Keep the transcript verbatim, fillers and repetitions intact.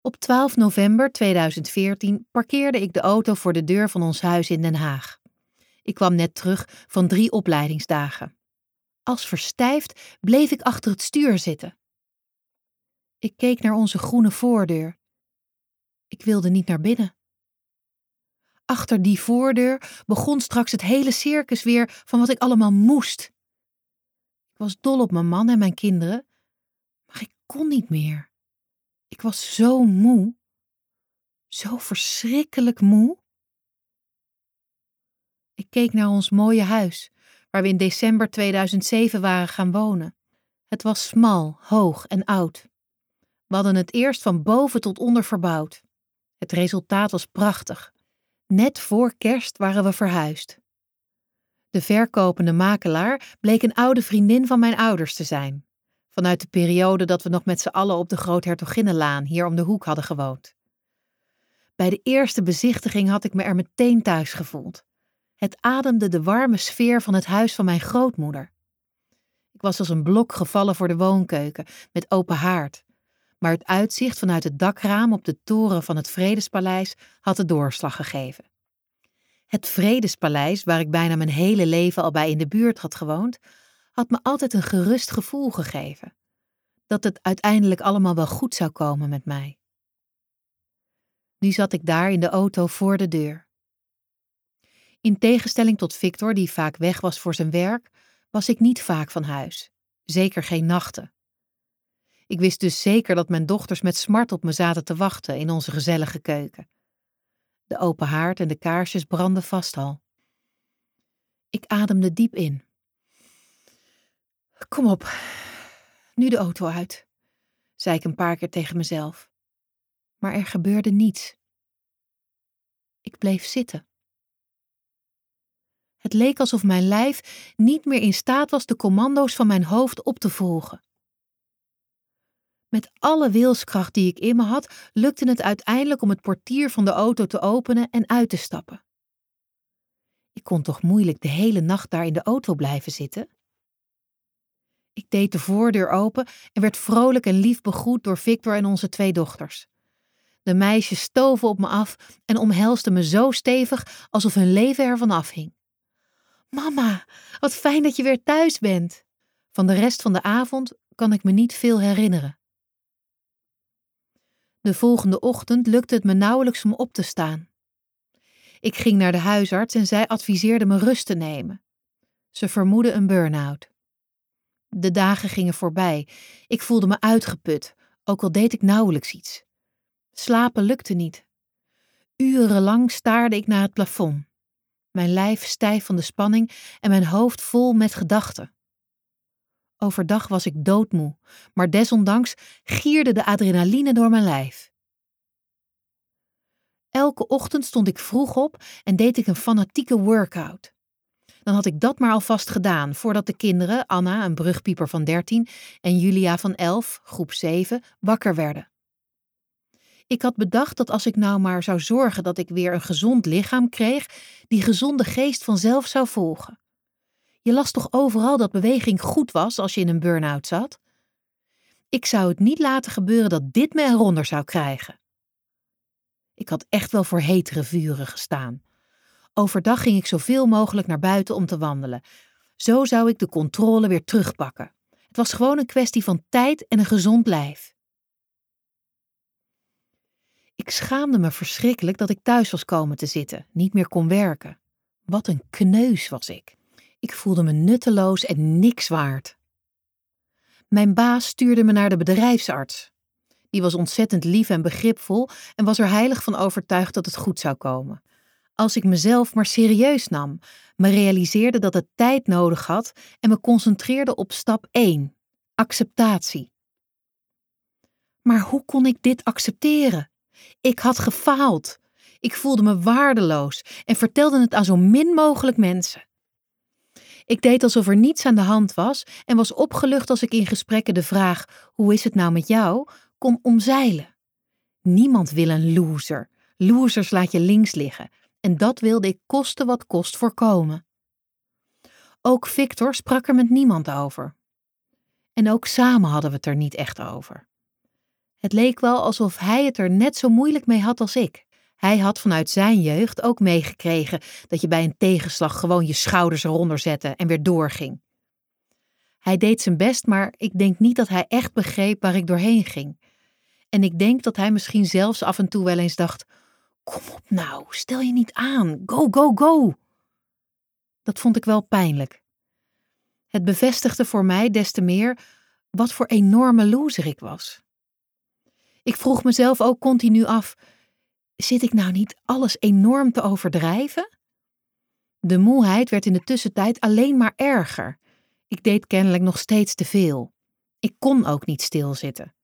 Op twaalf november tweeduizend veertien parkeerde ik de auto voor de deur van ons huis in Den Haag. Ik kwam net terug van drie opleidingsdagen. Als verstijfd bleef ik achter het stuur zitten. Ik keek naar onze groene voordeur. Ik wilde niet naar binnen. Achter die voordeur begon straks het hele circus weer van wat ik allemaal moest. Ik was dol op mijn man en mijn kinderen, maar ik kon niet meer. Ik was zo moe. Zo verschrikkelijk moe. Ik keek naar ons mooie huis, waar we in december tweeduizend zeven waren gaan wonen. Het was smal, hoog en oud. We hadden het eerst van boven tot onder verbouwd. Het resultaat was prachtig. Net voor kerst waren we verhuisd. De verkopende makelaar bleek een oude vriendin van mijn ouders te zijn. Vanuit de periode dat we nog met z'n allen op de Groothertoginnenlaan hier om de hoek hadden gewoond. Bij de eerste bezichtiging had ik me er meteen thuis gevoeld. Het ademde de warme sfeer van het huis van mijn grootmoeder. Ik was als een blok gevallen voor de woonkeuken, met open haard. Maar het uitzicht vanuit het dakraam op de toren van het Vredespaleis had de doorslag gegeven. Het Vredespaleis, waar ik bijna mijn hele leven al bij in de buurt had gewoond, had me altijd een gerust gevoel gegeven. Dat het uiteindelijk allemaal wel goed zou komen met mij. Nu zat ik daar in de auto voor de deur. In tegenstelling tot Victor, die vaak weg was voor zijn werk, was ik niet vaak van huis. Zeker geen nachten. Ik wist dus zeker dat mijn dochters met smart op me zaten te wachten in onze gezellige keuken. De open haard en de kaarsjes brandden vast al. Ik ademde diep in. Kom op, nu de auto uit, zei ik een paar keer tegen mezelf. Maar er gebeurde niets. Ik bleef zitten. Het leek alsof mijn lijf niet meer in staat was de commando's van mijn hoofd op te volgen. Met alle wilskracht die ik in me had, lukte het uiteindelijk om het portier van de auto te openen en uit te stappen. Ik kon toch moeilijk de hele nacht daar in de auto blijven zitten? Ik deed de voordeur open en werd vrolijk en lief begroet door Victor en onze twee dochters. De meisjes stoven op me af en omhelsden me zo stevig alsof hun leven ervan afhing. Mama, wat fijn dat je weer thuis bent. Van de rest van de avond kan ik me niet veel herinneren. De volgende ochtend lukte het me nauwelijks om op te staan. Ik ging naar de huisarts en zij adviseerde me rust te nemen. Ze vermoedde een burn-out. De dagen gingen voorbij. Ik voelde me uitgeput, ook al deed ik nauwelijks iets. Slapen lukte niet. Urenlang staarde ik naar het plafond. Mijn lijf stijf van de spanning en mijn hoofd vol met gedachten. Overdag was ik doodmoe, maar desondanks gierde de adrenaline door mijn lijf. Elke ochtend stond ik vroeg op en deed ik een fanatieke workout. Dan had ik dat maar alvast gedaan, voordat de kinderen, Anna, een brugpieper van dertien, en Julia van elf, groep zeven, wakker werden. Ik had bedacht dat als ik nou maar zou zorgen dat ik weer een gezond lichaam kreeg, die gezonde geest vanzelf zou volgen. Je las toch overal dat beweging goed was als je in een burn-out zat? Ik zou het niet laten gebeuren dat dit me eronder zou krijgen. Ik had echt wel voor hetere vuren gestaan. Overdag ging ik zoveel mogelijk naar buiten om te wandelen. Zo zou ik de controle weer terugpakken. Het was gewoon een kwestie van tijd en een gezond lijf. Ik schaamde me verschrikkelijk dat ik thuis was komen te zitten, niet meer kon werken. Wat een kneus was ik. Ik voelde me nutteloos en niks waard. Mijn baas stuurde me naar de bedrijfsarts. Die was ontzettend lief en begripvol en was er heilig van overtuigd dat het goed zou komen. Als ik mezelf maar serieus nam, me realiseerde dat het tijd nodig had en me concentreerde op stap één, acceptatie. Maar hoe kon ik dit accepteren? Ik had gefaald. Ik voelde me waardeloos en vertelde het aan zo min mogelijk mensen. Ik deed alsof er niets aan de hand was en was opgelucht als ik in gesprekken de vraag, hoe is het nou met jou, kon omzeilen. Niemand wil een loser. Losers laat je links liggen. En dat wilde ik koste wat kost voorkomen. Ook Victor sprak er met niemand over. En ook samen hadden we het er niet echt over. Het leek wel alsof hij het er net zo moeilijk mee had als ik. Hij had vanuit zijn jeugd ook meegekregen dat je bij een tegenslag gewoon je schouders eronder zette en weer doorging. Hij deed zijn best, maar ik denk niet dat hij echt begreep waar ik doorheen ging. En ik denk dat hij misschien zelfs af en toe wel eens dacht: kom op nou, stel je niet aan, go, go, go. Dat vond ik wel pijnlijk. Het bevestigde voor mij des te meer wat voor enorme loser ik was. Ik vroeg mezelf ook continu af: zit ik nou niet alles enorm te overdrijven? De moeheid werd in de tussentijd alleen maar erger. Ik deed kennelijk nog steeds te veel. Ik kon ook niet stilzitten.